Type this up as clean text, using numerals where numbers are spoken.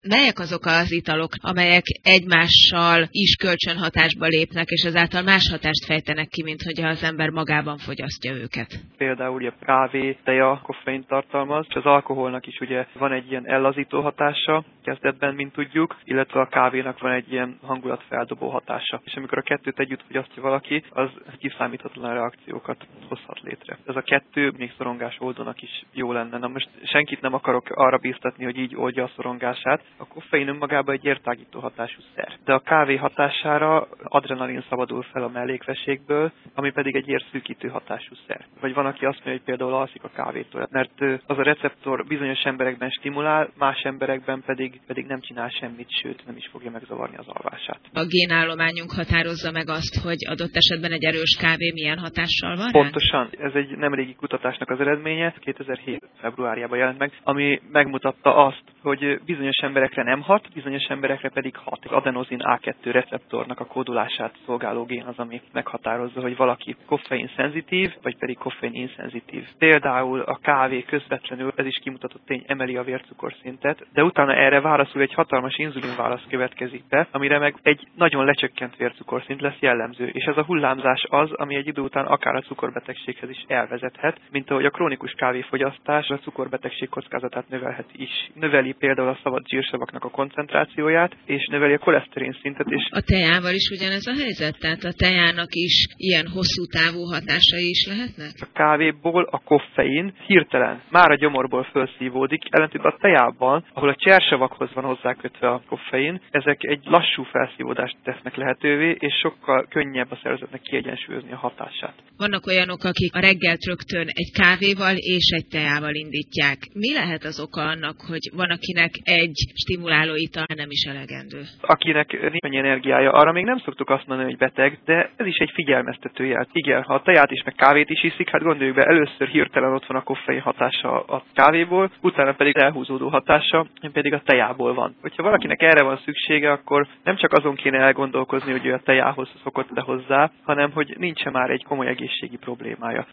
Melyek azok az italok, amelyek egymással is kölcsönhatásba lépnek, és ezáltal más hatást fejtenek ki, mint hogy az ember magában fogyasztja őket? Például ugye kávé, teja koffeint tartalmaz, és az alkoholnak is ugye van egy ilyen ellazító hatása kezdetben, mint tudjuk, illetve a kávénak van egy ilyen hangulatfeldobó hatása. És amikor a kettőt együtt fogyasztja valaki, az kiszámíthatatlan reakciókat hozhat létre. Ez a kettő még szorongás oldónak is jó lenne. Na most senkit nem akarok arra bíztatni, hogy így oldja a szorongását. A koffein önmagában egy értágító hatású szer. De a kávé hatására adrenalin szabadul fel a mellékvesékből, ami pedig egy érszűkítő hatású szer. Vagy van, aki azt mondja, hogy például alszik a kávétól, mert az a receptor bizonyos emberekben stimulál, más emberekben pedig nem csinál semmit, sőt nem is fogja megzavarni az alvását. A génállományunk határozza meg azt, hogy adott esetben egy erős kávé milyen hatással van? Pontosan. Ez egy nemrégi kutatásnak az eredménye, 2007. februárjában jelent meg, ami megmutatta azt, hogy bizonyos emberekre nem hat, bizonyos emberekre pedig hat. Az adenozin A2 receptornak a kódolását szolgáló gén az, ami meghatározza, hogy valaki koffein szenzitív, vagy pedig koffein inszenzitív. Például a kávé közvetlenül, ez is kimutatott tény, emeli a vércukorszintet, de utána erre válaszul egy hatalmas inzulinválasz következik be, amire meg egy nagyon lecsökkent vércukorszint lesz jellemző. És ez a hullámzás az, ami egy idő után akár a cukorbetegséghez is elvezethet, mint ahogy a krónikus kávéfogyasztás a cukorbetegség kockázatát növelheti is. Növeli például a szabad zsírsavaknak a koncentrációját, és növeli a koleszterin szintet is. A tejával is ugyanez a helyzet? Tehát a tejának is ilyen hosszú távú hatásai is lehetnek? A kávéból a koffein hirtelen már a gyomorból felszívódik, ellentétben a tejában, ahol a csersavakhoz van hozzákötve a koffein, ezek egy lassú felszívódást tesznek lehetővé, és sokkal könnyebb a szervezetnek kiegyensúlyozni a hatását. Vannak olyanok, akik a reggelt rögtön egy kávéval és egy tejával indítják. Mi lehet az oka annak, hogy van, akinek egy stimuláló ital nem is elegendő? Akinek nincs annyi energiája, arra még nem szoktuk azt mondani, hogy beteg, de ez is egy figyelmeztető jel. Igen, ha a teját is, meg kávét is iszik, hát gondoljuk be, először hirtelen ott van a koffein hatása a kávéból, utána pedig elhúzódó hatása, pedig a tejából van. Hogyha valakinek erre van szüksége, akkor nem csak azon kéne elgondolkozni, hogy ő a tejához szokott le hozzá, hanem hogy nincsen már egy komoly egészségi problémája.